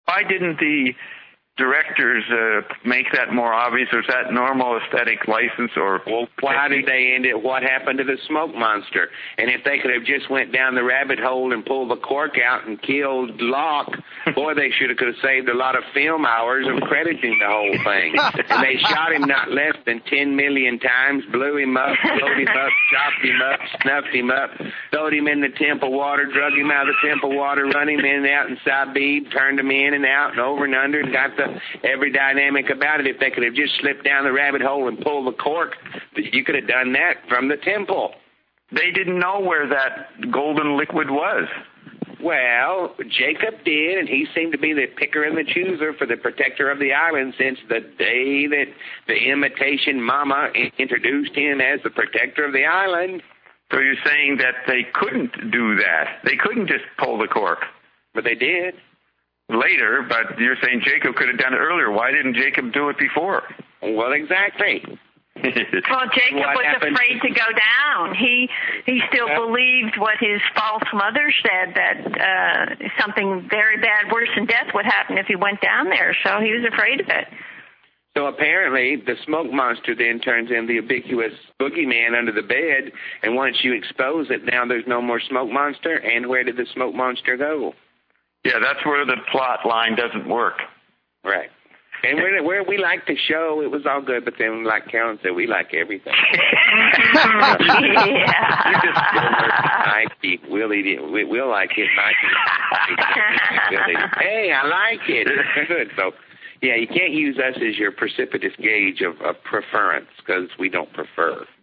Why didn't the directors make that more obvious, or is that normal aesthetic license? Or why did they end it? What happened to the smoke monster? And if they could have just went down the rabbit hole and pulled the cork out and killed Locke, boy, they could have saved a lot of film hours of crediting the whole thing. And they shot him not less than 10 million times, blew him up, blowed him up, chopped him up, snuffed him up, throwed him in the temple water, drug him out of the temple water, run him in and out in Sabib, turned him in and out and over and under, and got every dynamic about it. If they could have just slipped down the rabbit hole and pulled the cork, you could have done that from the temple. They didn't know where that golden liquid was. Well, Jacob did, and he seemed to be the picker and the chooser for the protector of the island since the day that the imitation mama introduced him as the protector of the island. So you're saying that they couldn't do that? They couldn't just pull the cork? But they did. later, but you're saying Jacob could have done it earlier. Why didn't Jacob do it before? Well, exactly. Well, Jacob was afraid to go down. He still believed what his false mother said, that something very bad, worse than death, would happen if he went down there. So he was afraid of it. So apparently the smoke monster then turns into the ubiquitous boogeyman under the bed, and once you expose it, now there's no more smoke monster, and where did the smoke monster go? Yeah, that's where the plot line doesn't work. Right. And where we like to show, it was all good, but then like Karen said, we like everything. Mikey, we'll eat it. We'll like it, Mikey. Hey, I like it. It's good. So, yeah, you can't use us as your precipitous gauge of preference, because we don't prefer.